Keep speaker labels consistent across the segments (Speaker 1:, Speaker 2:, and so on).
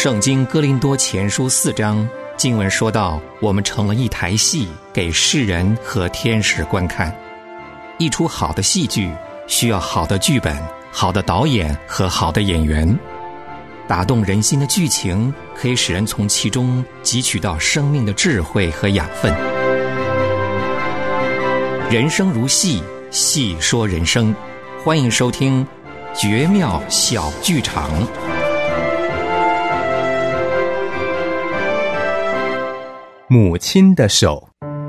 Speaker 1: 圣经哥林多前书4章经文说到，我们成了一台戏，给世人和天使观看。一出好的戏剧需要好的剧本、好的导演和好的演员。打动人心的剧情可以使人从其中汲取到生命的智慧和养分。人生如戏，戏说人生。欢迎收听绝妙小剧场。
Speaker 2: 母亲的手。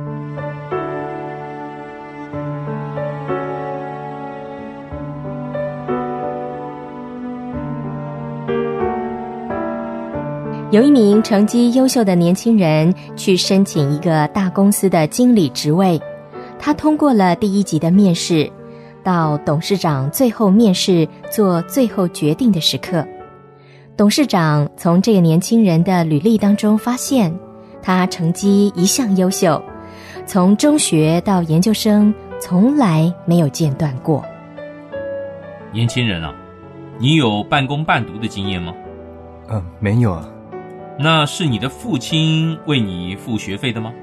Speaker 3: 有一名成绩优秀的年轻人去申请一个大公司的经理职位，他通过了第1级的面试，到董事长最后面试做最后决定的时刻。董事长从这个年轻人的履历当中发现，他成绩一向优秀，从中学到研究生从来没有间断过。
Speaker 4: 年轻人啊，你有半工半读的经验吗？
Speaker 2: 没有啊。
Speaker 4: 那是你的父亲为你付学费的吗？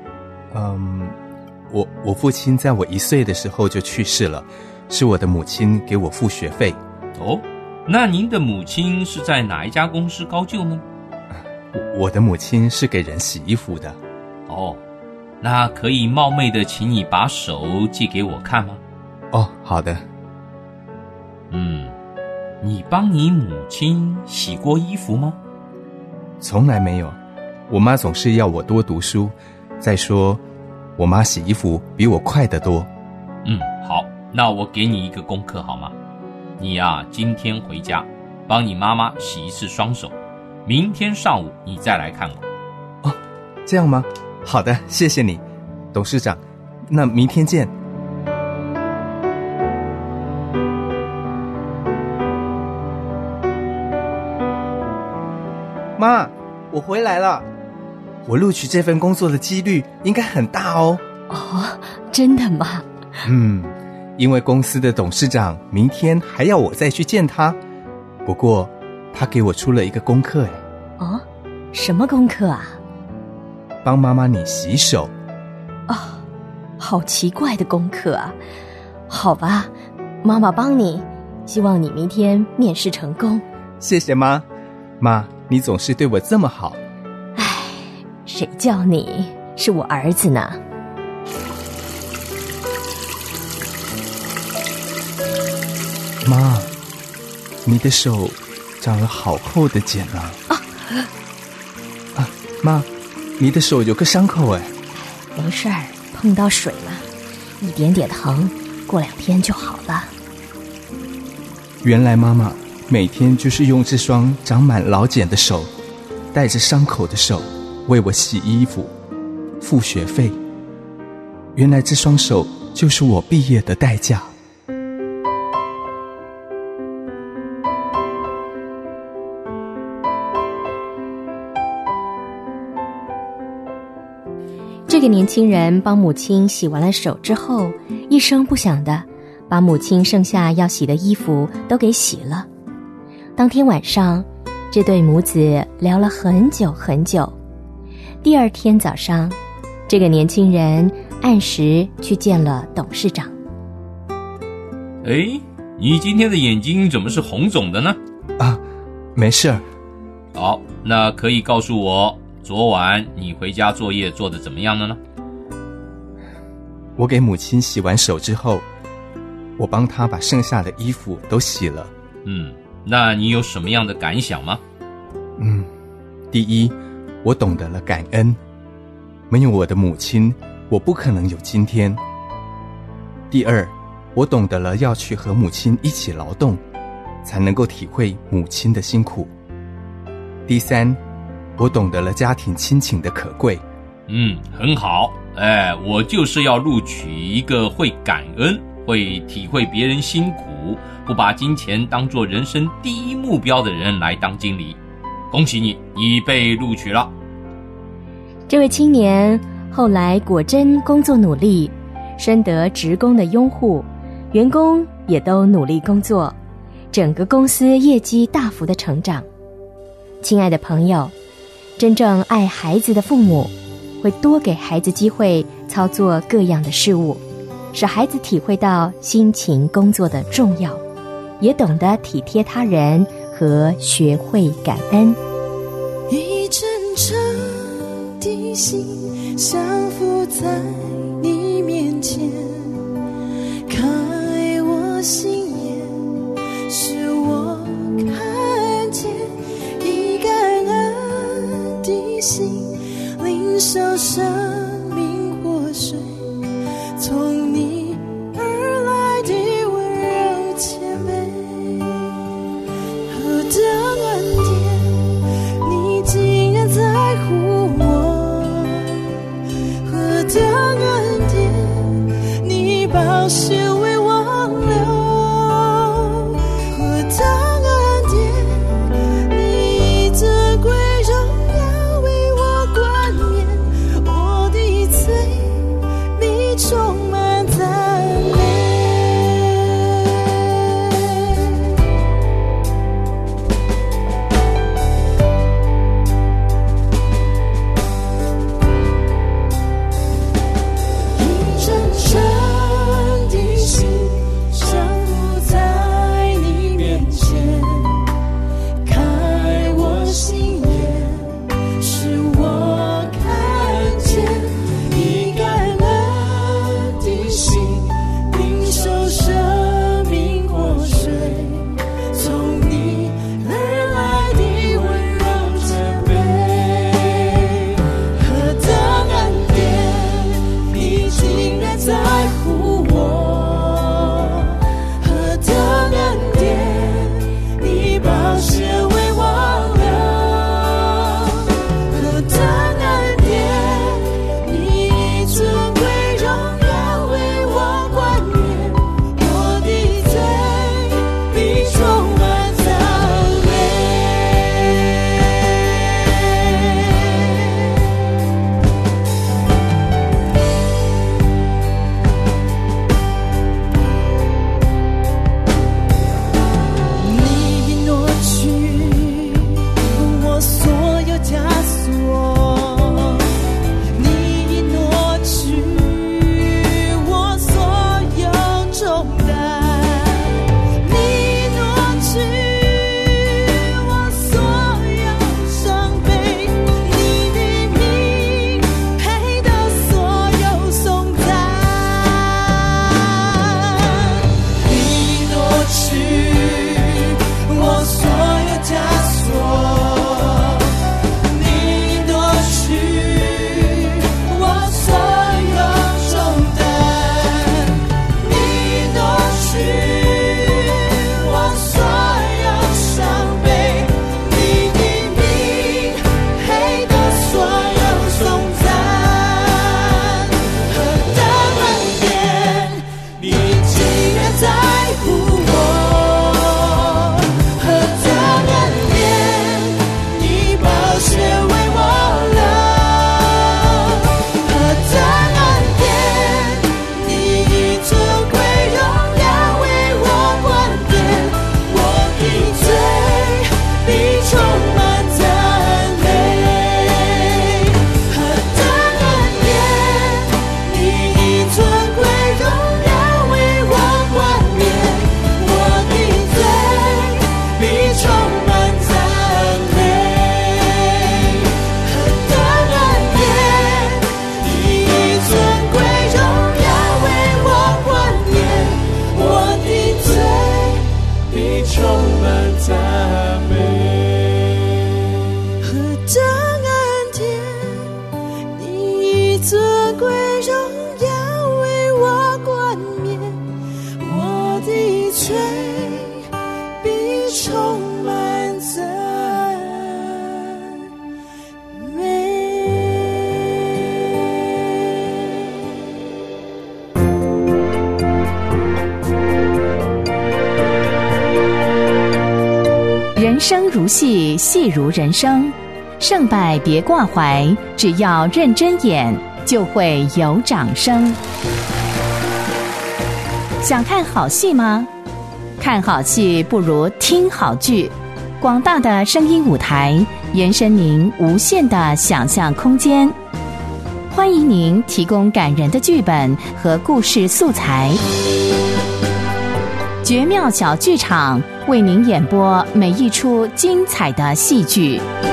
Speaker 2: 我父亲在我1岁的时候就去世了，是我的母亲给我付学费。
Speaker 4: 哦，那您的母亲是在哪一家公司高就呢？
Speaker 2: 我的母亲是给人洗衣服的。
Speaker 4: 哦，那可以冒昧的请你把手借给我看吗？
Speaker 2: 哦，好的。
Speaker 4: 你帮你母亲洗过衣服吗？
Speaker 2: 从来没有，我妈总是要我多读书。再说，我妈洗衣服比我快得多。
Speaker 4: 好，那我给你一个功课好吗？你啊，今天回家帮你妈妈洗一次双手，明天上午你再来看我。
Speaker 2: 哦，这样吗？好的，谢谢你，董事长。那明天见。妈，我回来了。我录取这份工作的几率应该很大哦。
Speaker 3: 哦，真的吗？
Speaker 2: 因为公司的董事长明天还要我再去见他。不过他给我出了一个功课。
Speaker 3: 哦，什么功课啊？
Speaker 2: 帮妈妈你洗手。
Speaker 3: 哦，好奇怪的功课啊。好吧，妈妈帮你，希望你明天面试成功。
Speaker 2: 谢谢妈。妈，你总是对我这么好。
Speaker 3: 谁叫你是我儿子呢？
Speaker 2: 妈，你的手长了好厚的茧啊！妈，你的手有个伤口。
Speaker 3: 没事儿，碰到水了，一点点疼，过2天就好了。
Speaker 2: 原来妈妈每天就是用这双长满老茧的手，带着伤口的手为我洗衣服、付学费。原来这双手就是我毕业的代价。
Speaker 3: 这个年轻人帮母亲洗完了手之后，一声不响的把母亲剩下要洗的衣服都给洗了。当天晚上，这对母子聊了很久很久。第2天早上，这个年轻人按时去见了董事长。
Speaker 4: 你今天的眼睛怎么是红肿的呢？
Speaker 2: 没事儿。
Speaker 4: 好，那可以告诉我昨晚你回家作业做得怎么样了呢？
Speaker 2: 我给母亲洗完手之后，我帮她把剩下的衣服都洗了。
Speaker 4: 那你有什么样的感想吗？
Speaker 2: 第一，我懂得了感恩。没有我的母亲，我不可能有今天。第二，我懂得了要去和母亲一起劳动，才能够体会母亲的辛苦。第三，我懂得了家庭亲情的可贵。
Speaker 4: 很好。我就是要录取一个会感恩、会体会别人辛苦、不把金钱当作人生第1目标的人来当经理。恭喜你，你被录取了。
Speaker 3: 这位青年后来果真工作努力，深得职工的拥护，员工也都努力工作，整个公司业绩大幅的成长。 亲爱的朋友，真正爱孩子的父母会多给孩子机会操作各样的事物，使孩子体会到辛勤工作的重要，也懂得体贴他人和学会感恩。
Speaker 5: 一真诚的心降服在你面前，开我心眼，使我看见以感恩的心领受生命活水，从你而来的温柔谦卑。何等恩典，你竟然在乎我，何等恩典，你宝血为我流，何等恩典，你尊贵荣耀为我冠冕，我的罪必充满赞美。以真诚的心降服在你面前，开我心眼，使我看见以感恩的心领受生命活水，从你而来的温柔谦卑。何等恩典，你竟然在乎我，何等恩典，你宝血为我流，何等恩典，你尊贵荣耀为我冠冕，我的罪必充满赞美。你挪去我所有枷锁，你挪去我所有重担，你挪去我所有伤悲，你的名配得所有颂赞。你挪去我所有枷锁，你挪去我所有重担，你挪去我所有伤悲，你的名配得所有颂赞。何等恩典，你竟然在乎我，何等恩典，你宝血为我流，何等恩典，你尊贵荣耀为我冠冕，我的罪必充满赞美。何等恩典，你尊贵荣耀为我冠冕，我的罪必充满赞美。何等恩典，你尊贵荣耀为我冠冕，我的罪必充满赞美。何等恩典，你尊贵荣耀为我冠冕，我的罪必充满赞美。
Speaker 6: 人生如戏，戏如人生。胜败别挂怀，只要认真演，就会有掌声。想看好戏吗？看好戏不如听好剧。 广大的声音舞台，延伸您无限的想象空间。欢迎您提供感人的剧本和故事素材。绝妙小剧场为您演播每一出精彩的戏剧。